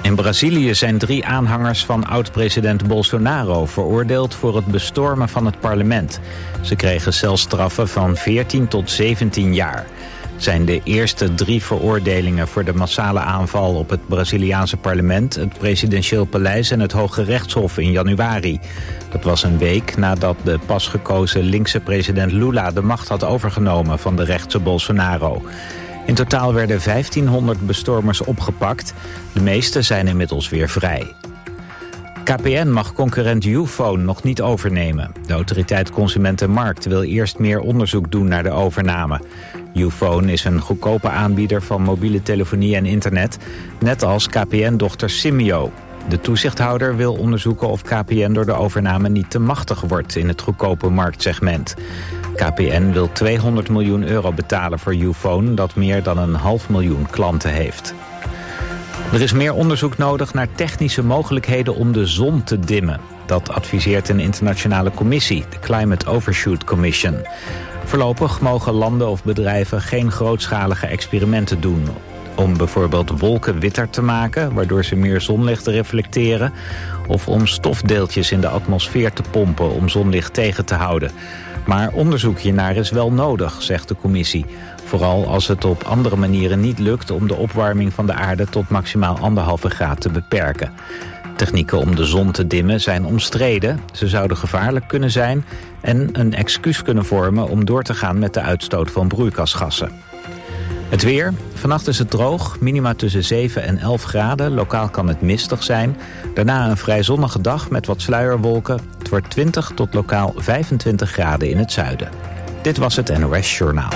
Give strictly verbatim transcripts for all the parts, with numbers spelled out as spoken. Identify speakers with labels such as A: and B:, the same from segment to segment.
A: In Brazilië zijn drie aanhangers van oud-president Bolsonaro veroordeeld voor het bestormen van het parlement. Ze kregen celstraffen van veertien tot zeventien jaar. Het zijn de eerste drie veroordelingen voor de massale aanval op het Braziliaanse parlement, het presidentieel paleis en het Hoge Rechtshof in januari. Dat was een week nadat de pas gekozen linkse president Lula de macht had overgenomen van de rechtse Bolsonaro. In totaal werden vijftienhonderd bestormers opgepakt. De meeste zijn inmiddels weer vrij. K P N mag concurrent Youfone nog niet overnemen. De autoriteit Consumentenmarkt wil eerst meer onderzoek doen naar de overname. Youfone is een goedkope aanbieder van mobiele telefonie en internet, net als K P N-dochter Simyo. De toezichthouder wil onderzoeken of K P N door de overname niet te machtig wordt in het goedkope marktsegment. K P N wil tweehonderd miljoen euro betalen voor Youfone, dat meer dan een half miljoen klanten heeft. Er is meer onderzoek nodig naar technische mogelijkheden om de zon te dimmen. Dat adviseert een internationale commissie, de Climate Overshoot Commission. Voorlopig mogen landen of bedrijven geen grootschalige experimenten doen om bijvoorbeeld wolken witter te maken, waardoor ze meer zonlicht reflecteren, of om stofdeeltjes in de atmosfeer te pompen om zonlicht tegen te houden. Maar onderzoek hiernaar is wel nodig, zegt de commissie. Vooral als het op andere manieren niet lukt om de opwarming van de aarde tot maximaal anderhalve graad te beperken. Technieken om de zon te dimmen zijn omstreden. Ze zouden gevaarlijk kunnen zijn en een excuus kunnen vormen om door te gaan met de uitstoot van broeikasgassen. Het weer. Vannacht is het droog, minima tussen zeven en elf graden. Lokaal kan het mistig zijn. Daarna een vrij zonnige dag met wat sluierwolken. Het wordt twintig tot lokaal vijfentwintig graden in het zuiden. Dit was het N O S Journaal.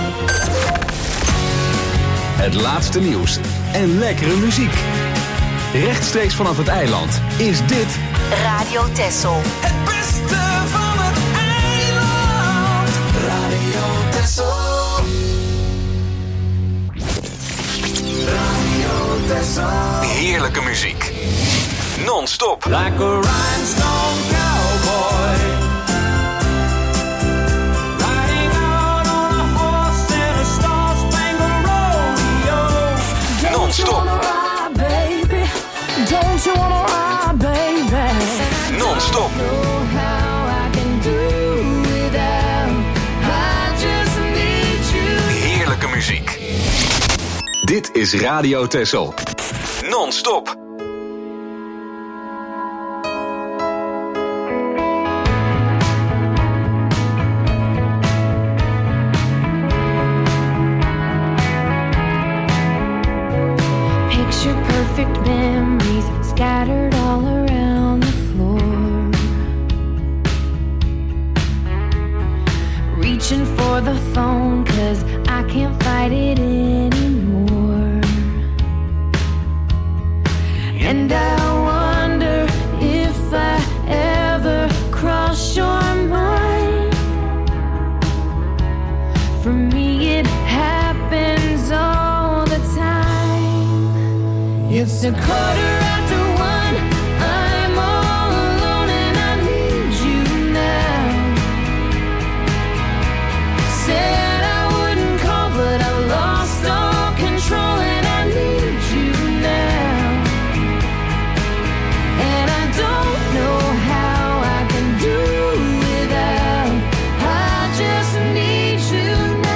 B: Het laatste nieuws en lekkere muziek. Rechtstreeks vanaf het eiland is dit
C: Radio Texel.
D: Het beste van het eiland. Radio Texel. Radio Texel.
B: heerlijke muziek. Non-stop.
D: Like a rhinestone cowboy. Riding out on a horse in a star-spangled rodeo.
B: Non-stop.
E: Don't you wanna ride, baby?
B: Non-stop.
E: Know how I can do without. I just need you.
B: Heerlijke muziek. Dit is Radio Texel. Non-stop.
E: Picture perfect memories scattered all around the floor. Reaching for the phone 'cause I can't fight it anymore. And I wonder if I ever cross your mind. For me it happens all the time. It's a quarter after one. I'm all alone and I need you now. Said I wouldn't call, but I lost all control and I need you now. And I don't know how I can do without. I just need you now.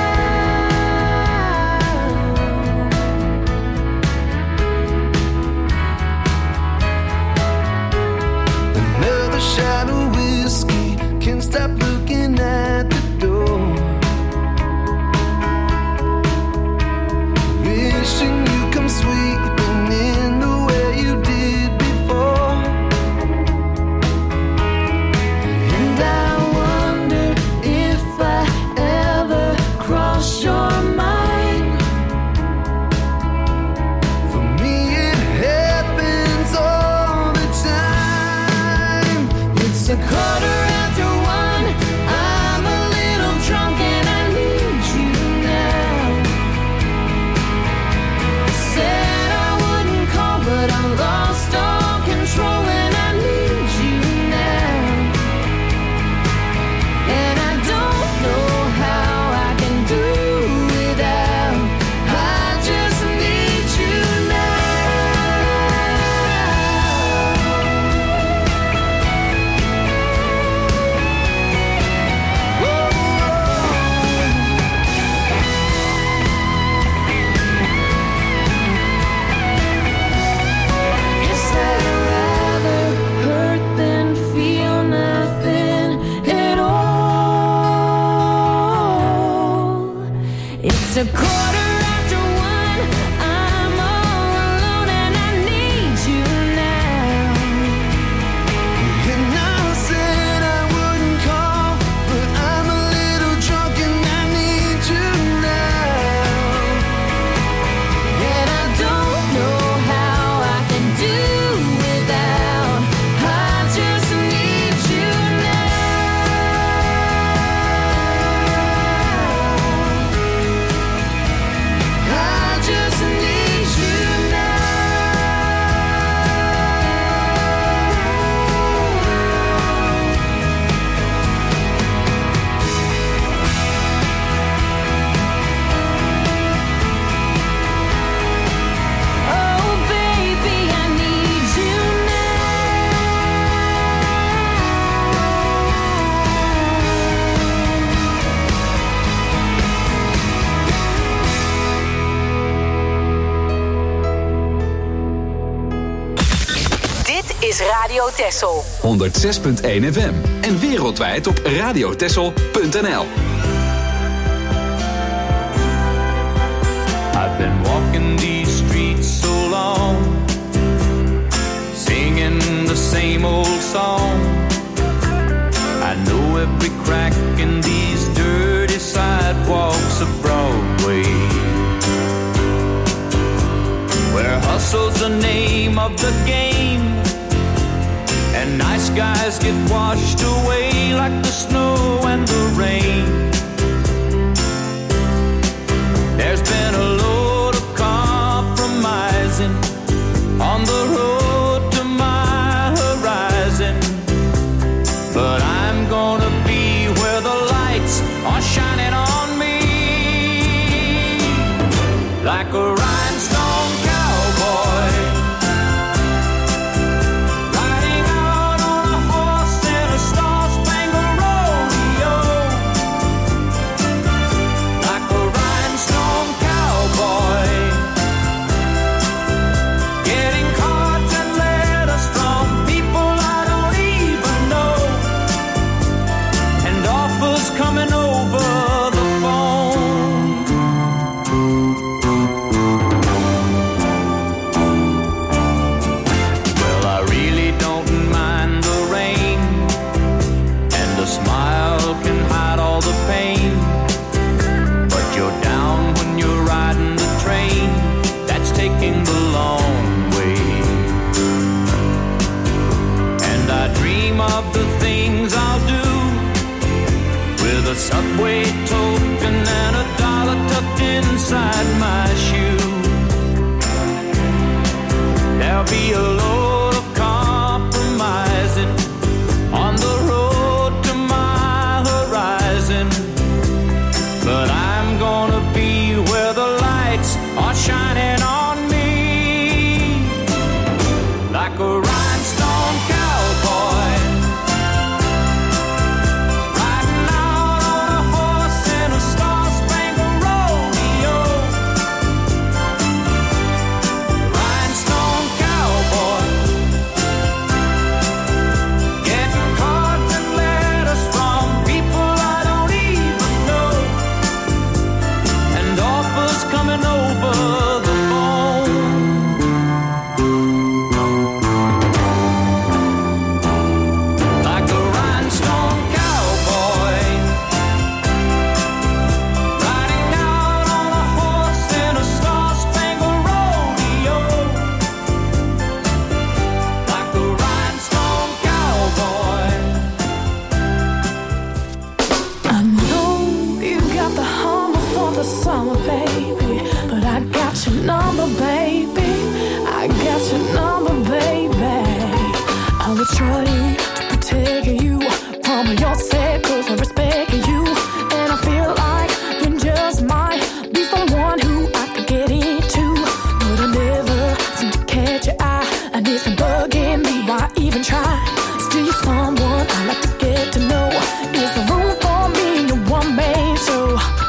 C: is Radio Texel.
B: honderdzes punt één F M en wereldwijd op radiotexel punt n l.
D: I've been walking these streets so long, singing the same old song. I know every crack in these dirty sidewalks of Broadway, where hustle's the name of the game, and nice guys get washed away like the snow and the rain. There's been a load of compromising on the road to my horizon, but I'm gonna be where the lights are shining on me, like a rhinestone cowboy, riding out on a horse in a star-spangled rodeo, like a rhinestone cowboy, getting cards and letters from people I don't even know, and offers coming over the phone. Well, I really don't mind the rain, and a smile can hide all the pain, but you're down when you're riding the train that's taking the long way. And I dream of the things I'll do with a subway token and a dollar tucked inside my shoe. There'll be a load of compromising on the road to my horizon, but I'm gonna be where the lights are shining on me, like a rhinestone cowboy, riding out on a horse in a star-spangled rodeo, rhinestone cowboy, getting cards and letters from people I don't even know, and offers coming over the phone. Like a rhinestone cowboy, riding out on a horse in a star-spangled rodeo, like a rhinestone cowboy.
E: I know you got the hummer for the summer, baby, but I got your number, baby. I got your number, baby. I was trying to protect you from yourself, 'cause I respect you, and I feel like you just might be someone who I could get into, but I never seem to catch your eye, and it's been bugging me. Why even try? Still, you're someone I like to get to know. Is there room for me in your one-man show?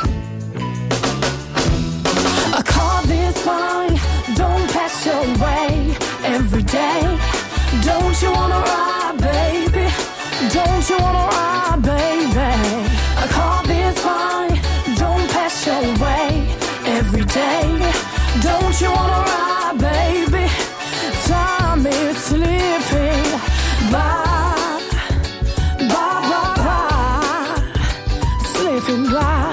E: A car this fine, don't pass your way every day. Don't you wanna ride, baby? Don't you wanna ride, baby? A car this fine, don't pass your way every day. Don't you wanna ride, baby? Time is slipping by, by, by, by, slipping by.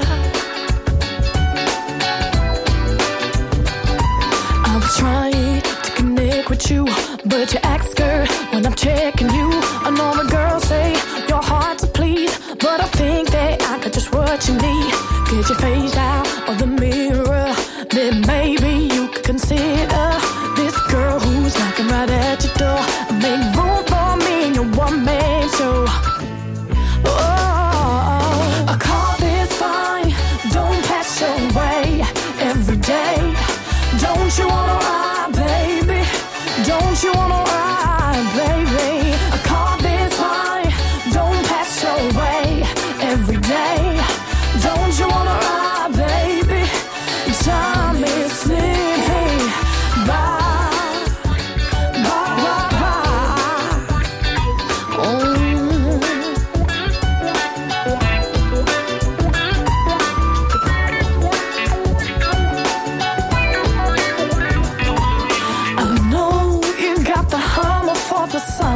E: I was trying to connect with you, but you act scared when I'm checking you. I know the girls say your heart's a please, but I think that I got just what you need. Get your face out of the mirror, then maybe you could consider this girl who's knocking right at your door. Make room for me in your one-man show. Oh, a car this fine, don't pass your way every day. Don't you wanna ride, baby? Don't you wanna ride, baby? A car this fine, don't pass your way every day. Don't you wanna ride, baby? Time is slipping by, by, by, by.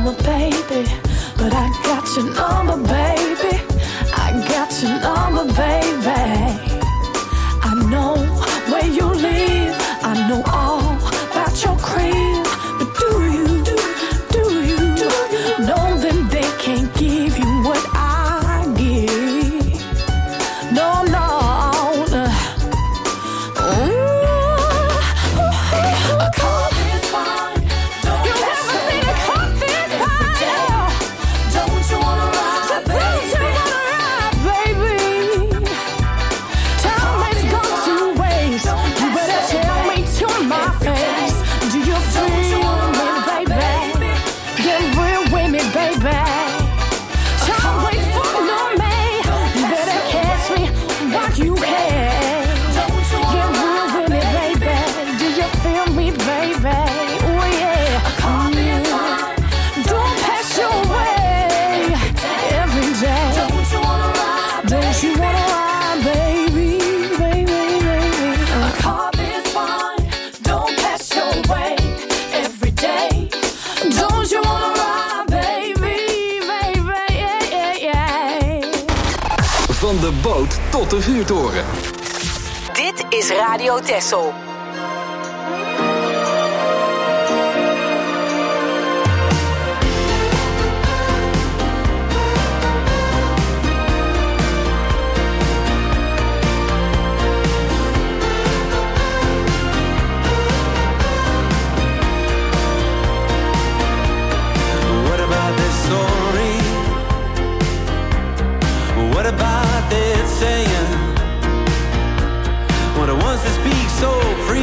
E: number, baby. But I got your number, baby. I got your number, baby. I know where you live. I know all about your crib. But do you, do you know that they can't give you what I give? No, no. A cup is fine. You never seen a cup this fine. Don't you wanna ride, so baby? Don't you wanna ride, baby? Time has gone to waste. You better tell me to my face. Do you feel me, baby? Get real with me, baby. Time waits for no man. You better catch me while you can. Get real with me, baby. Do you feel me, baby? Oh yeah. Mm. Don't pass your way every day. Don't you wanna ride, Don't you wanna ride, baby, baby, baby? A car is fine. Don't pass your way every day. Don't you wanna ride, baby, baby? Yeah, yeah, yeah.
B: Van de boot tot de vuurtoren.
C: Dit is Radio Texel.
D: What about this story? What about this saying? What it wants to speak so free?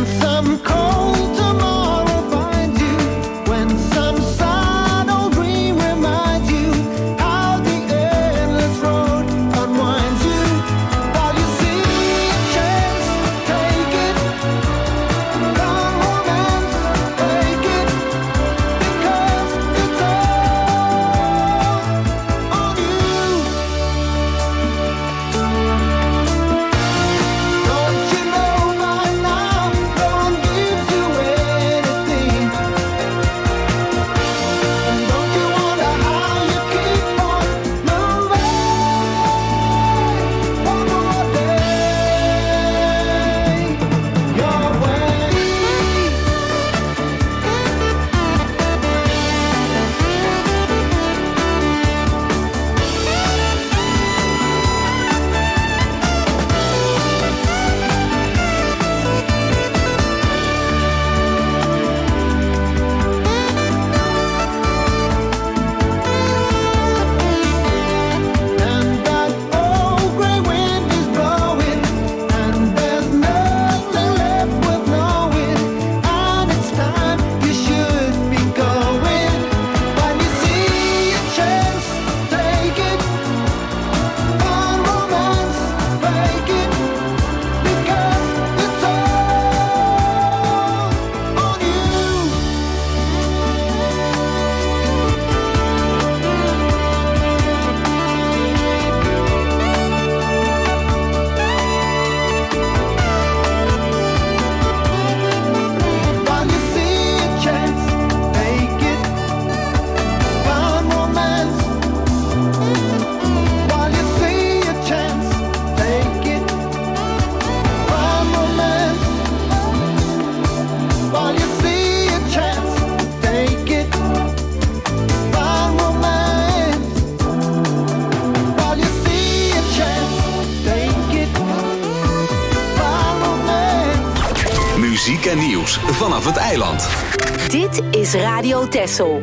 B: Muziek en nieuws vanaf het eiland.
C: Dit is Radio Texel.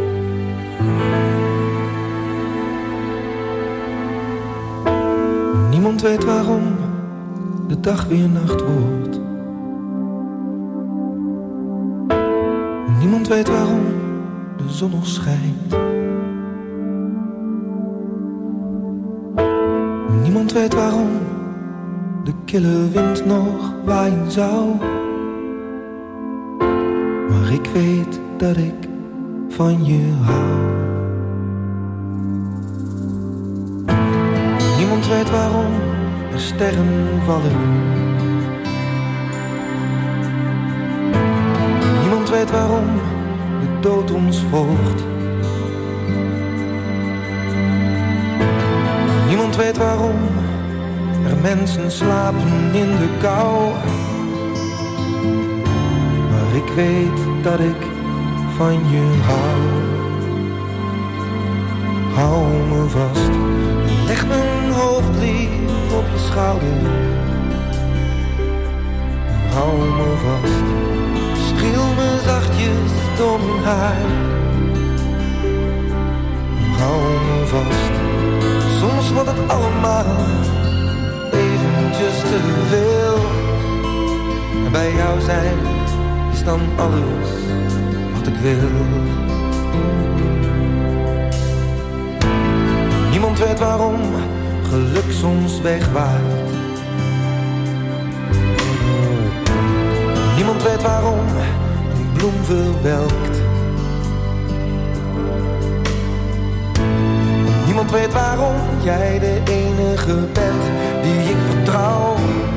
F: Niemand weet waarom de dag weer nacht wordt. Niemand weet waarom de zon nog schijnt. Niemand weet waarom de kille wind nog waaien zou. Maar ik weet dat ik van je hou. Niemand weet waarom er sterren vallen. Niemand weet waarom de dood ons volgt. Niemand weet waarom er mensen slapen in de kou. Maar ik weet dat ik van je hou. Hou me vast, leg mijn hoofd lief op je schouder. Hou me vast, streel me zachtjes door mijn haar. Hou me vast, soms wordt het allemaal eventjes te veel. En bij jou zijn is dan alles wat ik wil. Niemand weet waarom geluk soms wegwaait. Niemand weet waarom een bloem verwelkt. Niemand weet waarom jij de enige bent die ik vertrouw.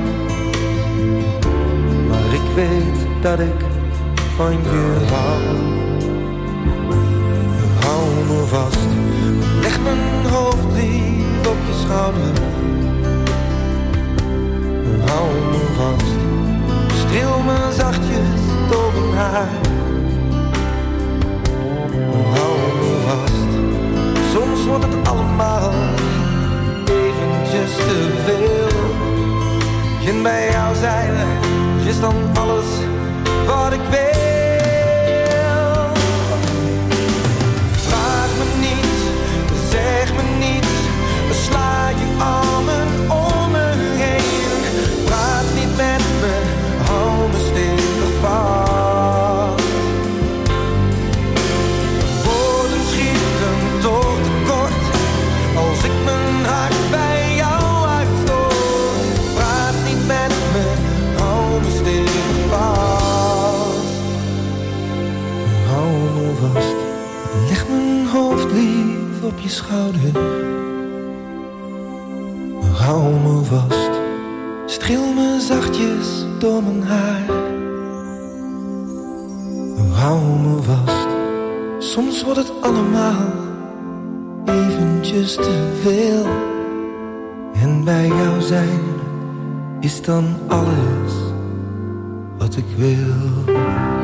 F: Maar ik weet dat ik van je hou. Hou me vast, leg mijn hoofd lief op je schouder. Hou me vast, streel me zachtjes door mijn haar. Hou me vast, soms wordt het allemaal eventjes te veel. En bij jou zijn is dan alles wat ik wil. Vraag me niet, zeg me niets, sla je armen om me heen. Praat niet met me, hou me stil. schouder. Hou me vast, streel me zachtjes door mijn haar. Hou me vast, soms wordt het allemaal eventjes te veel. En bij jou zijn is dan alles wat ik wil.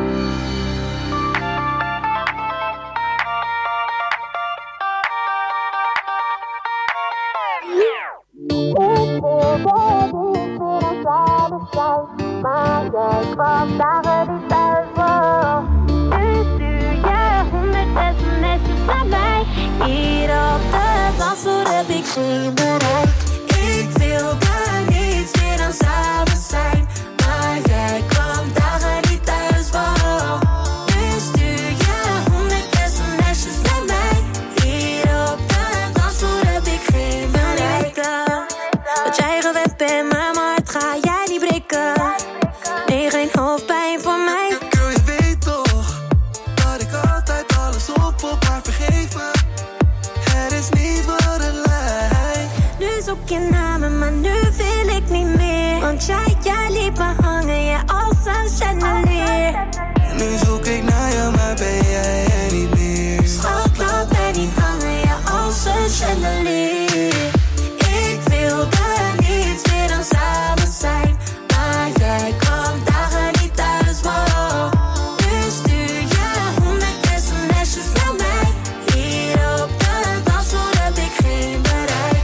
E: Maar jij kwam dagen niet thuis voor. Nu stuur je honderd sms'jes naar mij. Hier op de dansvloer heb ik geen bereik. Ik wilde niets meer dan samen zijn. Maar jij kwam dagen niet thuis voor. Nu stuur je honderd sms'jes naar mij. Hier op de dansvloer heb ik geen bereik. Wat jij gewend bent, maar mijn hart ga jij niet breken. Nee, geen hoofdpijn voor mij.
F: Girl, je weet toch dat ik altijd alles op op haar vergeven. Het is niet wat het lijkt.
E: Nu zoek je naar me, maar nu wil ik niet meer. Want jij, jij liet me hangen, ja, als een chandelier.
F: Nu zoek ik naar je, maar ben jij er niet meer.
E: Schat, laat mij niet hangen, ja, als een chandelier. Ik wilde niets meer dan samen zijn. Maar jij kwam dagen niet thuis, waarom? Nu stuur je honderd sms'jes naar mij. Hier op de dansvloer heb ik geen bereik.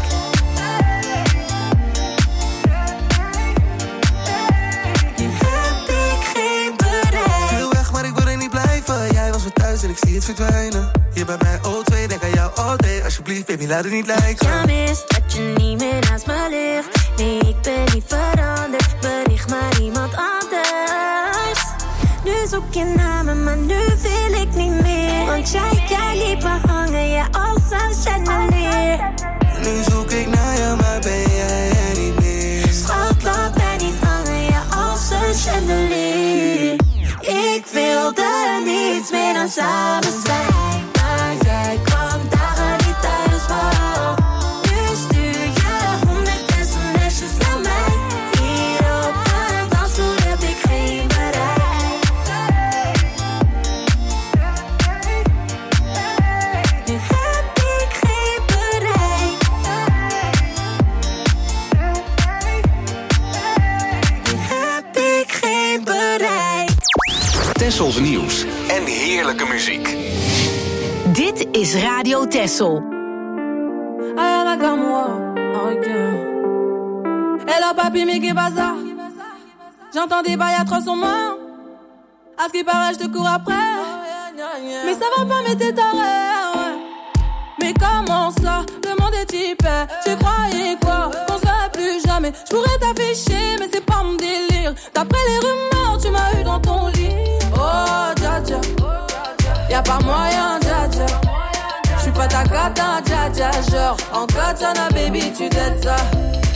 E: Nu heb ik geen bereik.
F: Veel weg, maar ik wil er niet blijven. Jij was weer thuis en ik zie het verdwijnen. Hier bij mij O twee, denk aan jou all day. Alsjeblieft, baby, laat het niet lijken.
E: Ja, mis dat je niet meer naast me ligt. Nee, ik ben niet veranderd. Bericht maar iemand anders. Nu zoek je naar me, maar nu wil ik niet meer. Want jij, jij liet me hangen, ja, als een chandelier.
F: Nu zoek ik naar je, maar ben jij er niet meer.
E: Schat, laat mij niet hangen, ja, als een chandelier. Ik wilde niets meer dan samen zijn. Maar jij kwam dagen niet thuis, waarom? Nu stuur je honderd sms'jes naar mij. Hier op de dansvloer heb ik geen bereik. Nu heb ik geen bereik. Nu heb ik geen bereik.
B: Tessels nieuws en heerlijke muziek.
C: Dit is Radio Tessel.
G: Ayana Gamwa, ok. Hello papi, mais qu'est-ce que ça? J'entends des bails atroces sur moi. À ce qui paraît, je te cours après. Mais ça va pas, mais t'es taré, ouais. Mais comment ça? Le monde est hyper. Tu croyais quoi? Qu'on se verrait plus jamais. Je pourrais t'afficher, mais c'est pas mon délire. D'après les rumeurs, tu m'as eu dans ton lit. Oh, dja dja. Y'a pas moyen, dja dja. J'suis pas ta cata, dja dja. Genre, en katana, baby, tu t'aides ça.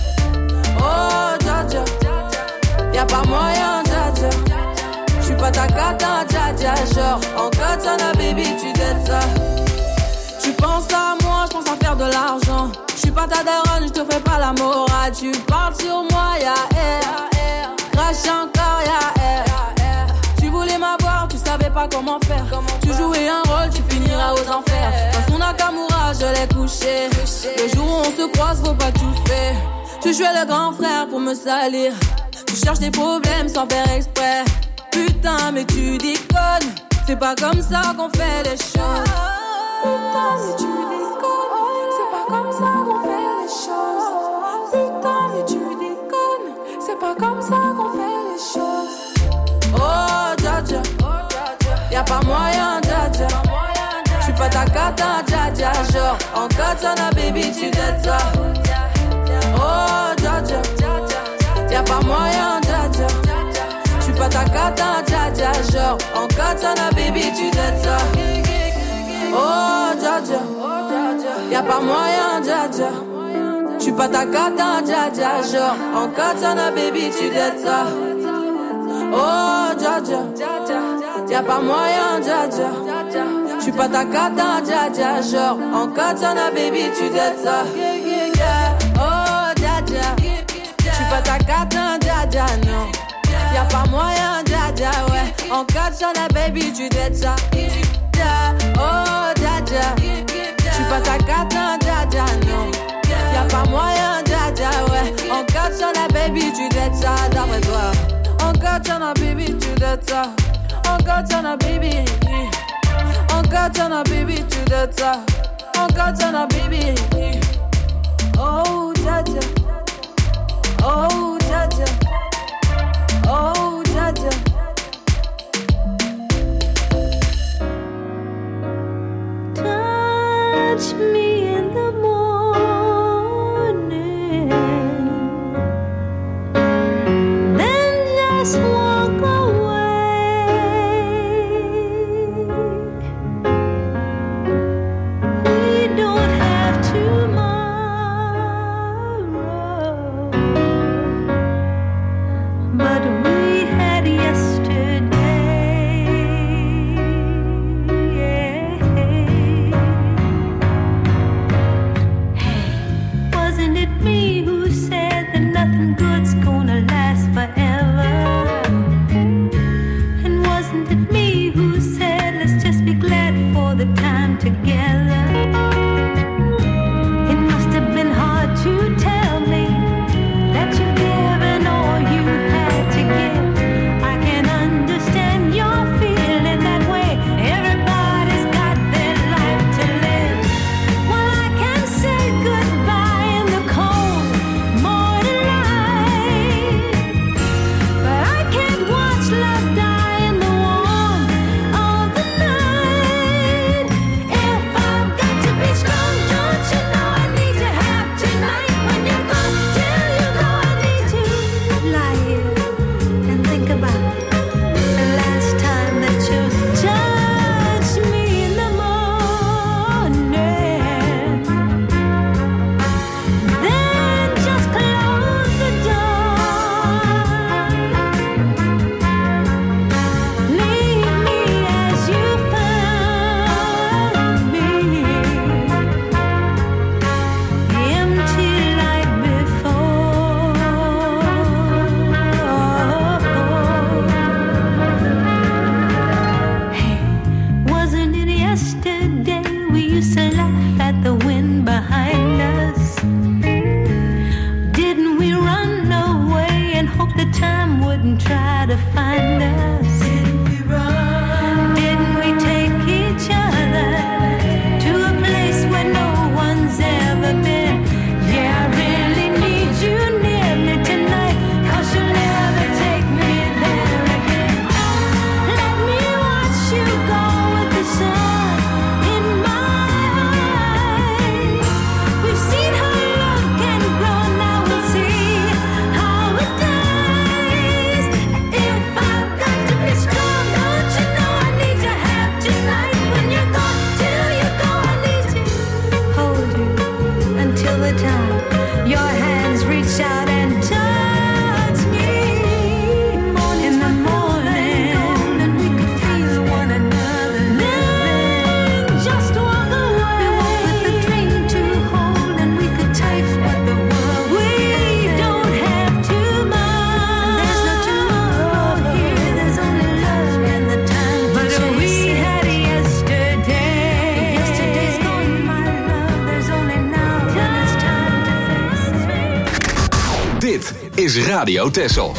G: Oh, dja dja. Y'a pas moyen, dja dja. J'suis pas ta cata, dja dja. Genre, en katana, baby, tu t'aides ça. Tu penses à moi, j'pense à faire de l'argent. J'suis pas ta daronne, j'te fais pas la morale. Tu parles sur moi, y'a air. Crache encore, y'a air. Tu voulais m'avoir, tu savais pas comment faire. Tu jouais un rôle, tu finiras aux enfers. Dans son Nakamura, je l'ai couché. Le jour où on se croise, faut pas tout faire. Tu jouais le grand frère pour me salir. Tu cherches des problèmes sans faire exprès. Putain, mais tu déconnes. C'est pas comme ça qu'on fait les choses. Putain, mais tu déconnes. C'est pas comme ça qu'on fait les choses. Putain, mais tu déconnes. C'est pas comme ça qu'on fait les choses. Oh, dja dja. Y'a pas moyen, dja dja. J'suis pas ta cata, dja dja. Genre, en katana, baby, tu t'aides ça. Oh, dja dja. Y'a pas moyen, dja dja. J'suis pas ta cata, dja dja. Genre, en katana, baby, tu t'aides ça. Oh, dja dja. Y'a pas moyen, dja dja. J'suis pas ta cata, dja dja. Genre, en katana, baby, tu t'aides ça. Oh, dja dja. Y'a pas moyen, dja dja. dja. J'suis pas ta cata, dja dja. Genre, en katana, baby, tu dettes ça. Oh, dja dja. J'suis pas ta cata, dja dja, non. Y'a pas moyen, dja dja, ouais. En katana, baby, tu dettes ça. Oh, dja dja. J'suis pas ta cata, dja dja, non. Y'a pas moyen, dja dja, ouais. En katana, baby, tu dettes ça, d'après toi. En katana, baby, tu dettes ça. En katana, baby. En katana, baby, tu dettes ça. En katana, baby. Oh, dja dja. Oh, dja dja. Oh, dja dja.
E: Touch me in the morning, then just walk away. We don't have tomorrow, but we had yesterday. Wasn't it me who said that nothing good's gonna last forever? And wasn't it me who said let's just be glad for the time together? It must have been hard to tell me that you've given all you had to give. I can understand your feeling that way. Everybody's got their life to live. Well, I can say goodbye in the cold morning light, but I can't watch love die in the warmth of the night. If I've got to be strong, don't you know I need to have tonight? When you're gone, till you go, I need to lie here and think about the last time that you touched me in the morning. Then just close the door. Leave me as you found me, empty like before. Hey, wasn't it yesterday we used to laugh at the wind behind us? Didn't we run away and hope the time wouldn't try to find us? Didn't we take each other to a place where no one's ever been? Yeah, I really need you near me tonight, 'cause you'll never take me there again. Let me watch you go with the sun in my eyes. We've seen how love can grow, now we'll see how it dies. If I've got to be strong, don't you know I need to have tonight? When you're gone, till you go, I need to hold you until the time your hands reach out and touch me in the morning, and we could feel one another. Then just walk away. We walk with a dream to hold, and we could take what the world. We don't have tomorrow. There's no tomorrow here. There's only love and the time to chase. But we had yesterday. Yesterday's gone, my love. There's only now, and it's time to face it.
B: Dit is Radio Texel.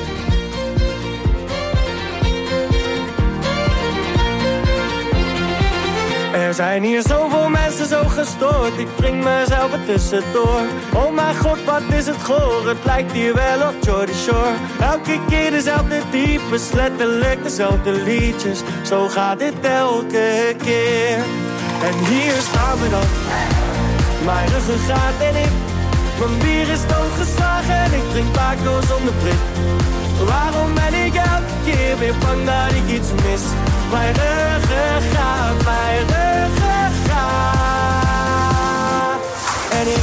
H: Er zijn hier zoveel mensen zo gestoord, ik wring mezelf er tussendoor. Oh mijn god, wat is het goor, het lijkt hier wel op Jordy Shore. Elke keer dezelfde types, letterlijk dezelfde liedjes. Zo gaat dit elke keer. En hier staan we dan, mijn ruggengraat en ik. Mijn bier is doodgeslagen en ik drink Paco zonder prik. Waarom ben ik elke keer weer bang dat ik iets mis? Mijn ruggengraat, mijn ruggengraat. En ik...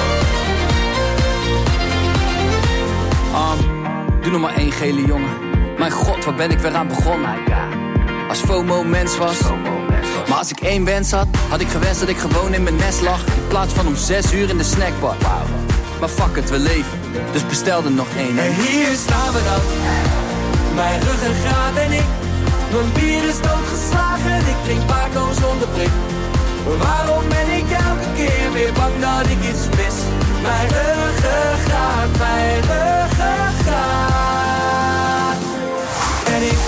I: Um, doe nog maar één gele jongen. Mijn god, waar ben ik weer aan begonnen? Als FOMO mens was. Maar als ik één wens had, had ik gewenst dat ik gewoon in mijn nest lag. In plaats van om zes uur in de snackbar. Maar fuck het, we leven, dus bestel er nog één.
H: En hier staan we dan, mijn ruggengraat en ik. Mijn bier is doodgeslagen, ik drink Paco zonder prik. Waarom ben ik elke keer weer bang dat ik iets mis? Mijn ruggengraat, mijn ruggengraat en ik.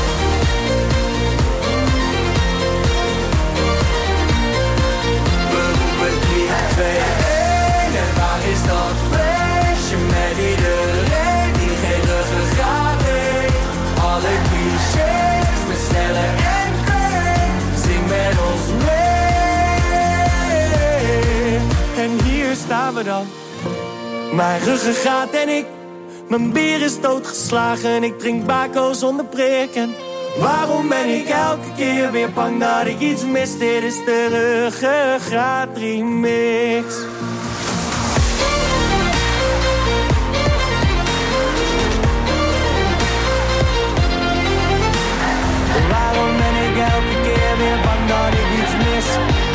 H: We roepen drie, twee, één. En waar is dat feestje met iedereen die geen ruggengraat heeft? Alle clichés met sneller en kreeg. Zing met ons mee. En hier staan we dan, mijn ruggengraat en ik. Mijn bier is doodgeslagen, ik drink Baco zonder prik. En waarom ben ik elke keer weer bang dat ik iets mis? Dit is de ruggengraat remix. Waarom ben ik elke keer weer bang dat ik iets mis?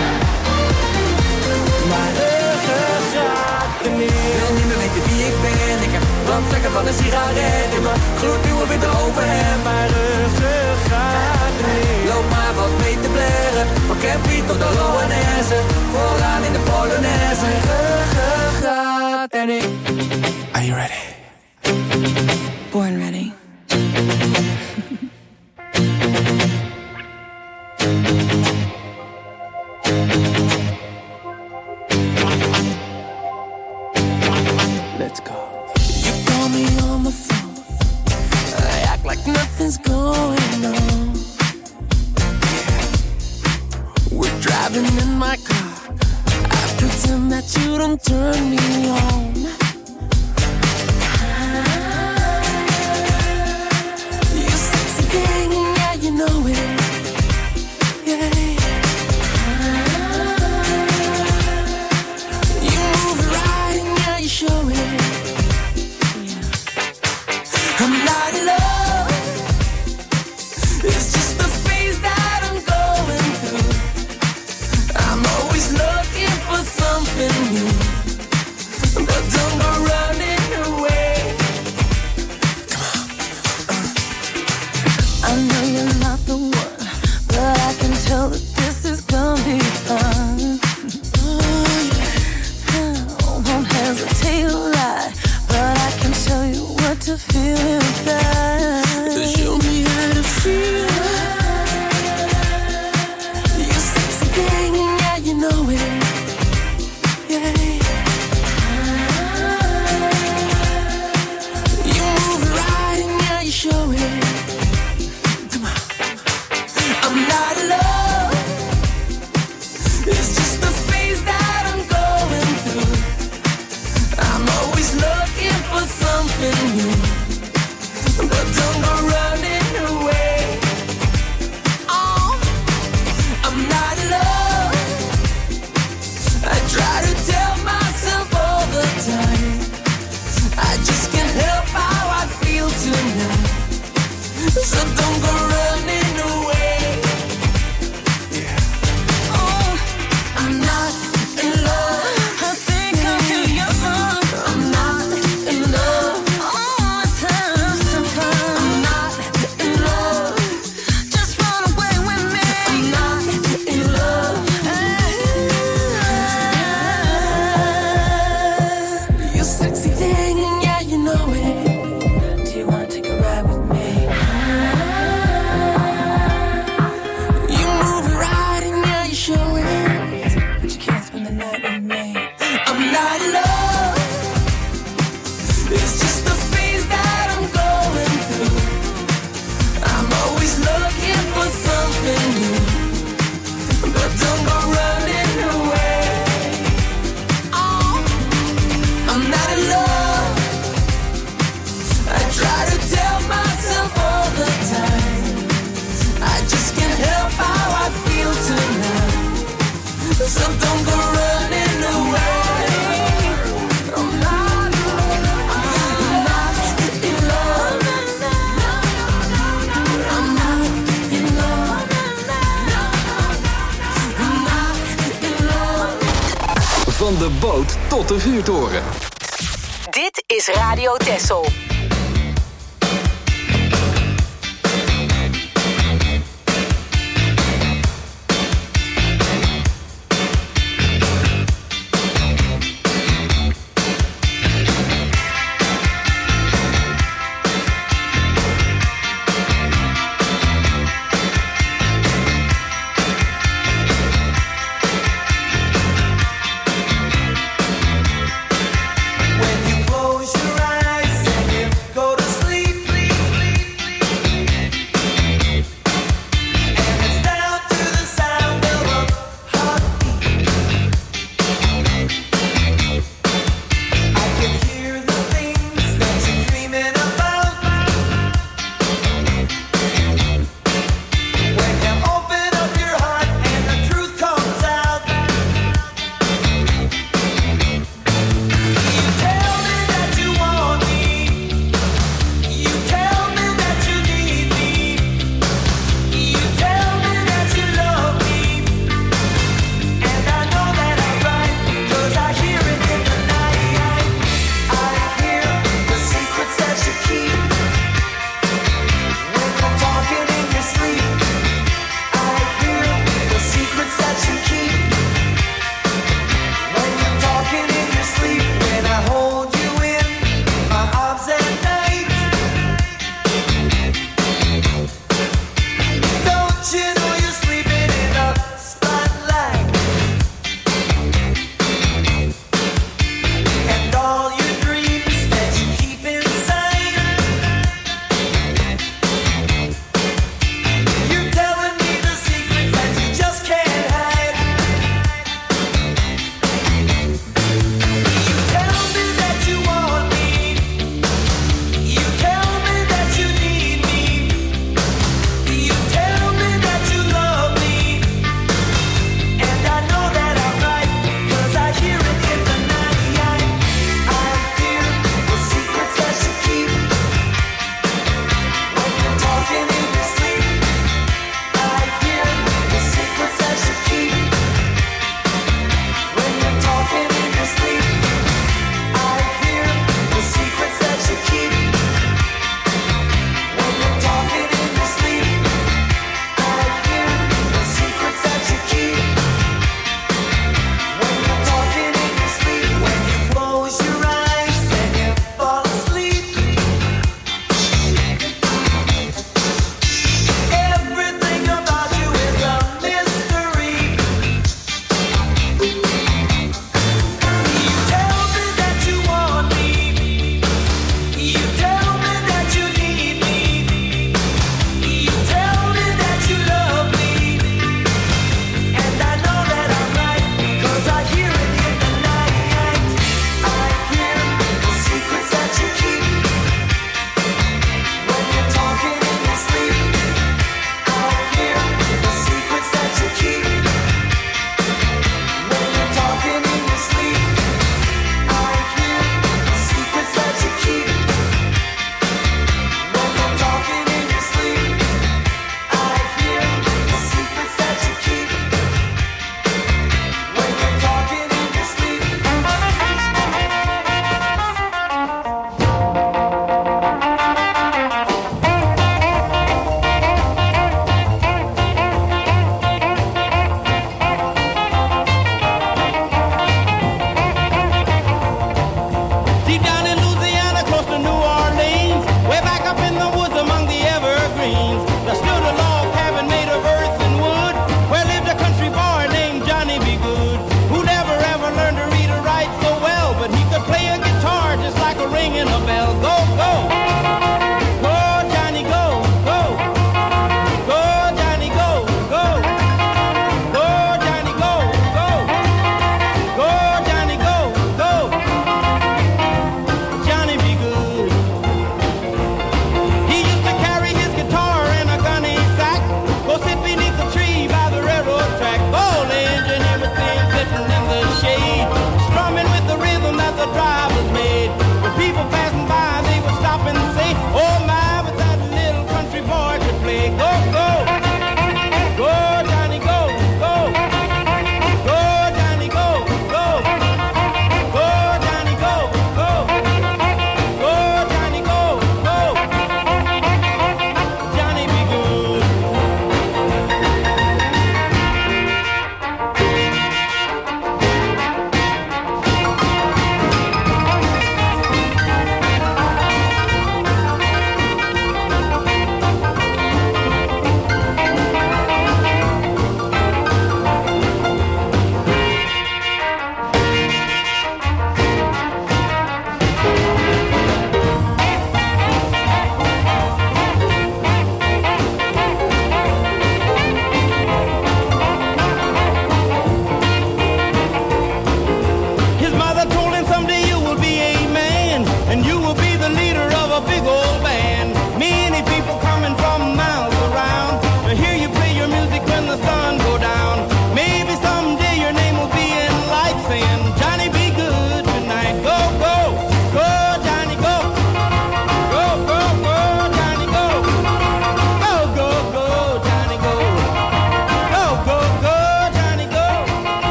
H: Mijn ruggengraat remix.
I: Ik wil niet meer weten wie ik ben. Ik heb brandvlekken van een sigaret in mijn gloednieuwe witte overhemd.
H: Mijn ruggengraat remix.
I: Loop maar wat mee te blaren, van Campy tot de Loanesse. Vooraan in de Polonaise.
H: Mijn ruggengraat en ik.
I: Are you ready?
G: Born ready.
I: Let's go.
H: You call me on the phone, I act like nothing's going on. Yeah. We're driving in my car, I pretend that you don't turn me on. You sexy thing, yeah, you know it. Yeah. You move right, yeah, you show it. I'm not in love, it's just the phase that I'm going through. I'm always looking for something new, but don't go running away. Come on.
G: I know you're not the one, but I can tell that this is gonna be fun. Oh, yeah. I won't hesitate to lie, but I can tell you what to feel inside.
H: Show me how to feel. You sexy thing, yeah, you know it. Yeah. You move right, yeah, you show it. Come on. I'm not in love, it's just the phase that I'm going through. I'm always looking for something new, but
B: boot tot de vuurtoren.
C: Dit is Radio Texel.
J: When you close your eyes and you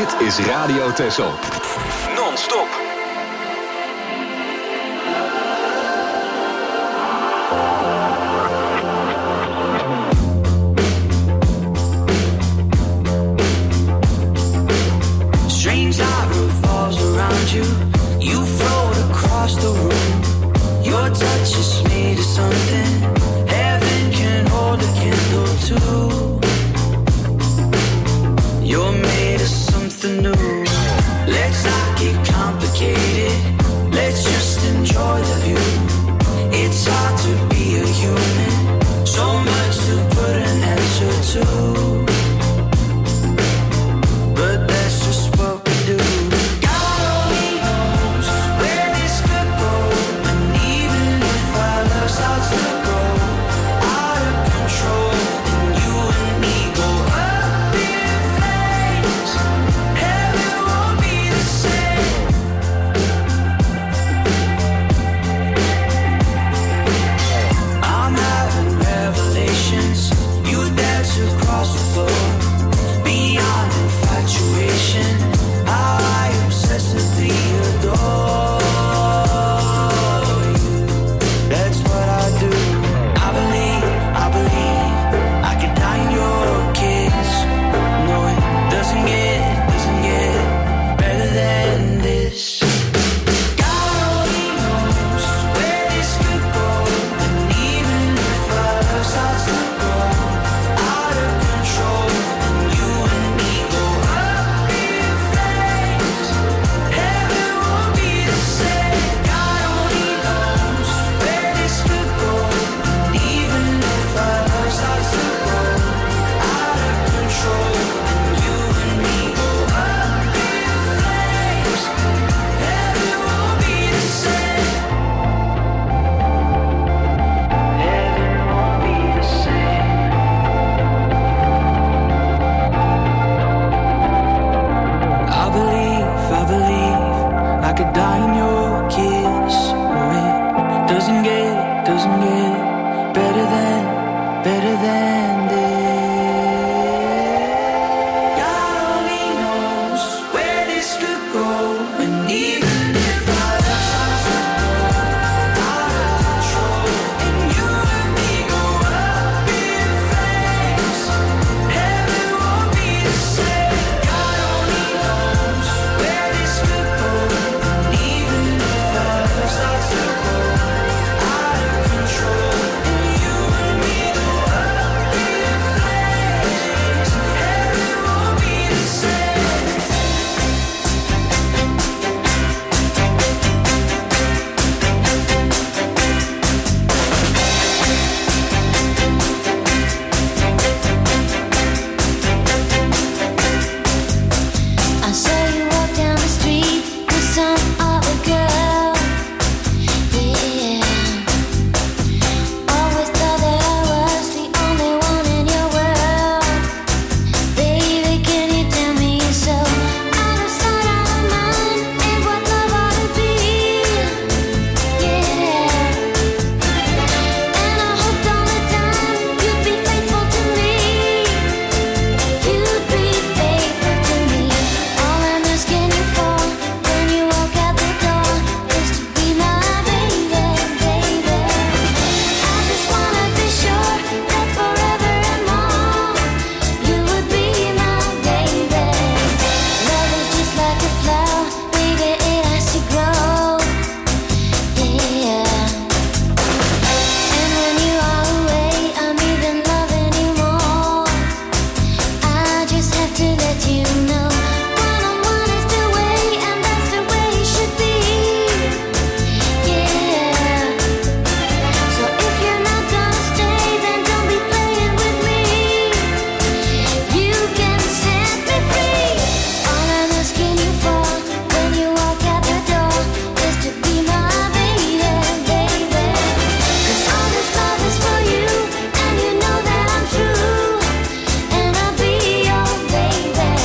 B: Dit is Radio Texel. Non-stop.
J: Strange light revolves around you. You float across the room. Your touch is made of something heaven can hold a candle to. You're made of something new. Let's not get complicated. Let's just enjoy the view. It's hard to be a human. So much to put an answer to. But that's just what we do. God only knows where this could go. And even if our love starts to go out of control, and you and me go up in flames, heaven won't be the same. I'm having revelations. You dance across the floor. Beyond infatuation, how I obsessively adore you. That's what I do. I believe, I believe I could die in your kiss. No, it doesn't get, doesn't get better than this. God only knows where this could go. And even if our love starts to go out of control, and you and me go up in flames, heaven won't be the same. God only knows where this could go. And even if our love starts to go out of control, and you and me go up in flames, heaven won't be the same. Heaven won't be the same. I believe, I believe I could die in your kiss. Oh, it doesn't get, doesn't get better than, better than this. God only knows where this could go. And even if our love starts to go out of control, and you and me go up in flames, heaven won't be the same. God only knows where this could go. And even if our love starts to go out of control, and you and me go up in flames, heaven won't be the same.
E: I saw you walk down the street with some other girl. Yeah. Always thought that I was the only one in your world. Baby, can you tell me so? Out of sight, out of mind, ain't what love ought to be. Yeah. And I hoped all the time you'd be faithful to me. You'd be faithful to me. All I'm asking you for when you walk out the door is to be my baby, baby. I just wanna be sure that forever and more you would be my baby. Love is just like a flower, baby, it has to grow. Yeah. And when you are away, I'm even loving you more. I just have to let you know one-on-one is the way, and that's the way it should be. Yeah. So if you're not gonna stay, then don't be playing with me. You can set me free. All I'm asking you for when you walk out the door is to be my baby, baby. 'Cause all this love is for you, and you know that I'm true. And I'll be your baby.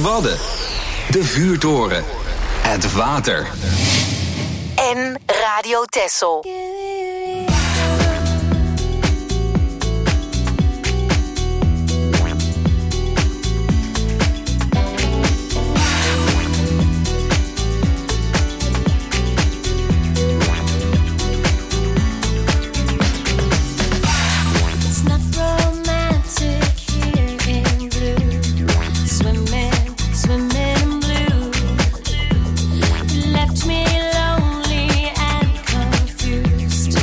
B: Wadden. De vuurtoren. Het water.
C: En Radio Texel.
E: Left me lonely and confused.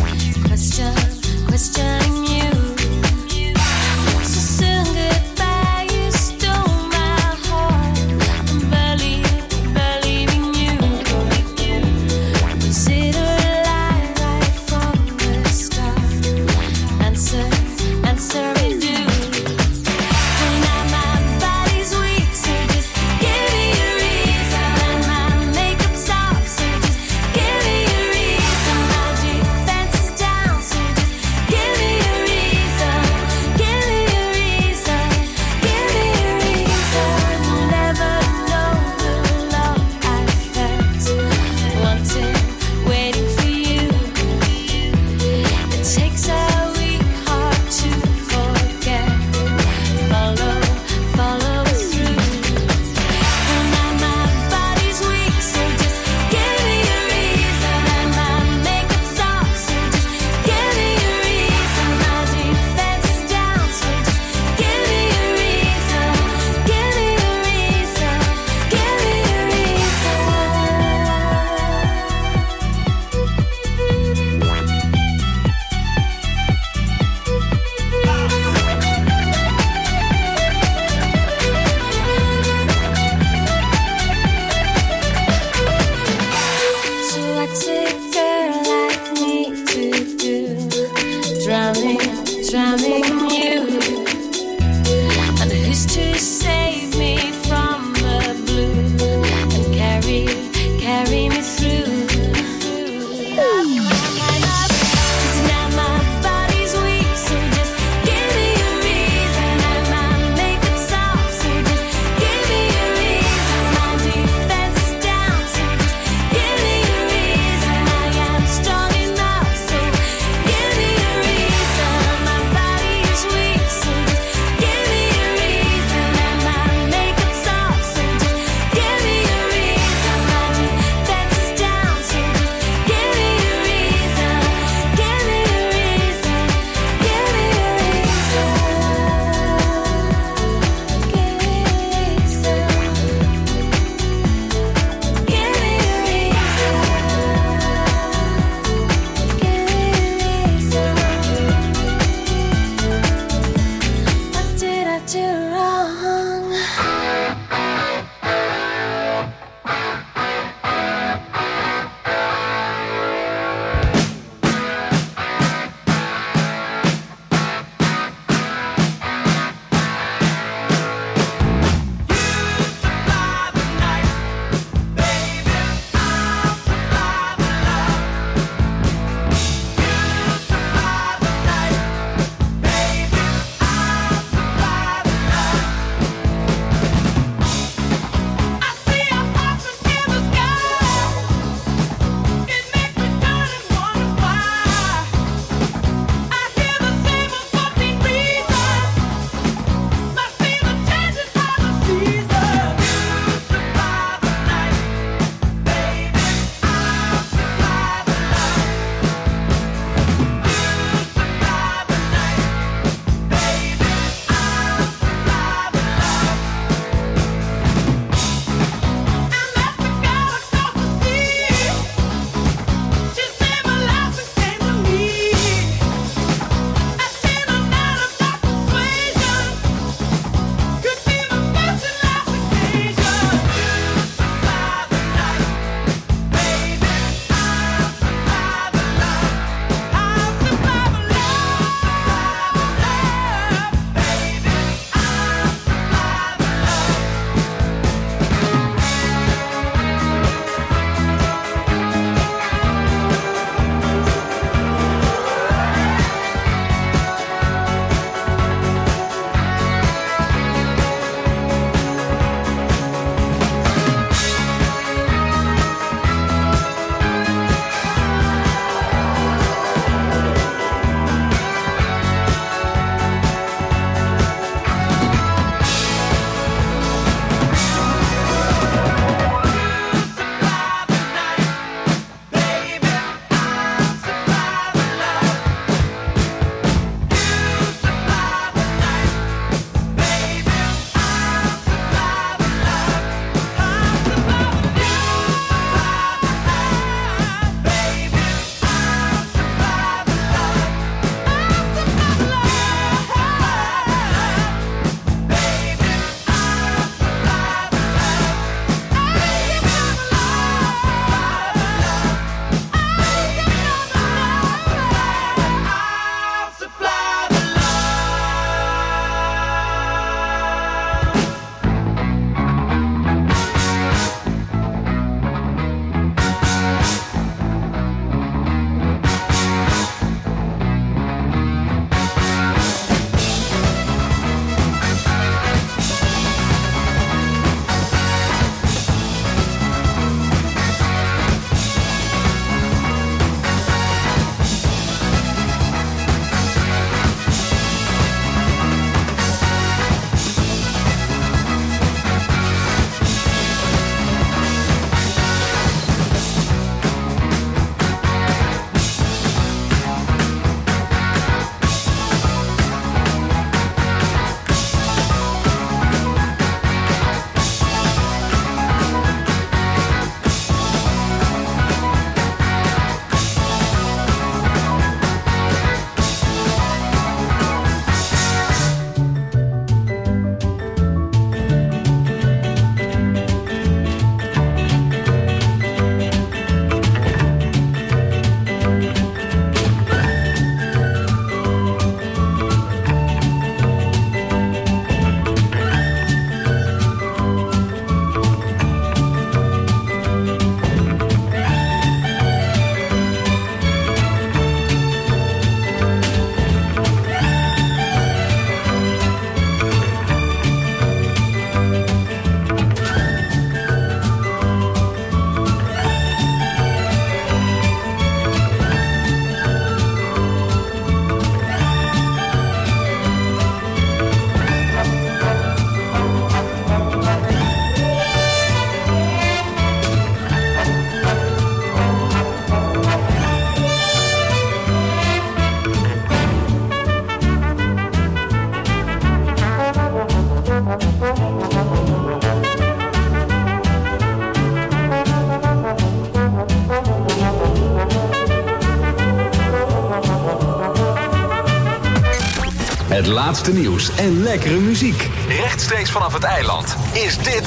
B: Het laatste nieuws en lekkere muziek. Rechtstreeks vanaf het eiland is dit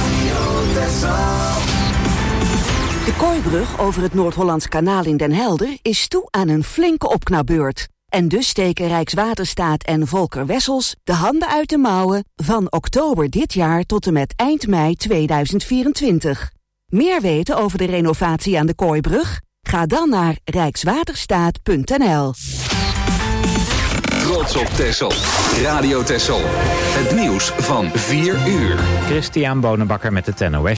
K: De Kooibrug over het Noord-Hollands Kanaal in Den Helder is toe aan een flinke opknapbeurt. En dus steken Rijkswaterstaat en Volker Wessels de handen uit de mouwen van oktober dit jaar tot en met eind mei tweeduizend vierentwintig. Meer weten over de renovatie aan de Kooibrug? Ga dan naar rijkswaterstaat punt n l.
B: Trots op Texel. Radio Texel. Het nieuws van vier uur.
A: Christian Bonenbakker met het N O S.